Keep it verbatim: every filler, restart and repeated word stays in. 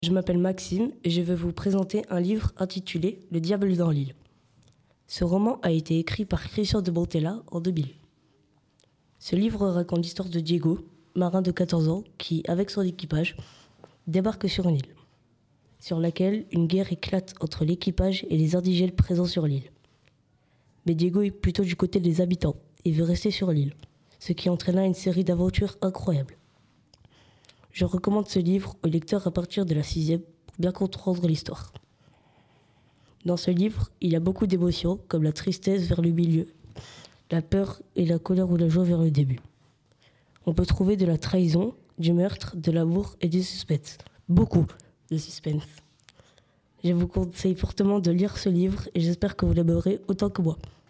Je m'appelle Maxime et je vais vous présenter un livre intitulé « Le diable dans l'île ». Ce roman a été écrit par Christian de Montella en deux mille. Ce livre raconte l'histoire de Diego, marin de quatorze ans, qui, avec son équipage, débarque sur une île, sur laquelle une guerre éclate entre l'équipage et les indigènes présents sur l'île. Mais Diego est plutôt du côté des habitants et veut rester sur l'île, ce qui entraîna une série d'aventures incroyables. Je recommande ce livre aux lecteurs à partir de la sixième pour bien comprendre l'histoire. Dans ce livre, il y a beaucoup d'émotions, comme la tristesse vers le milieu, la peur et la colère ou la joie vers le début. On peut trouver de la trahison, du meurtre, de l'amour et du suspense. Beaucoup de suspense. Je vous conseille fortement de lire ce livre et j'espère que vous l'aimerez autant que moi.